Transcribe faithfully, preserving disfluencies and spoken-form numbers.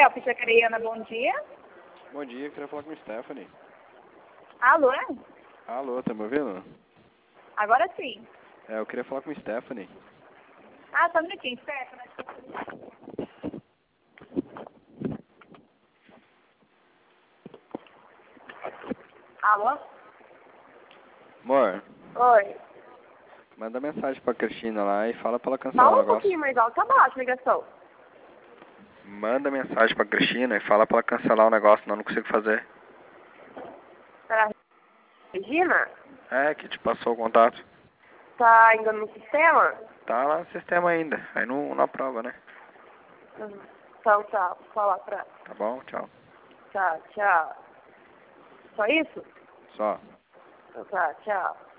Raquel, Pizzacareiana, bom dia. Bom dia, eu queria falar com a Stephanie. Alô? Alô, tá me ouvindo? Agora sim. É, eu queria falar com a Stephanie. Ah, só um minutinho, Stephanie. Alô? Amor, Oi. manda mensagem pra Cristina lá e fala pra ela cancelar o Fala um negócio. pouquinho mais alto, tá baixo a ligação. Manda mensagem pra Cristina e fala pra ela cancelar o negócio, senão eu não consigo fazer. Pra Regina? É, que te passou o contato. Tá ainda no sistema? Tá lá no sistema ainda, aí não, não aprova, né? Uhum. Então, tchau. Vou falar pra ela. Tá bom? Tchau. Tchau, tchau. Só isso? Só. Então, tá, tchau.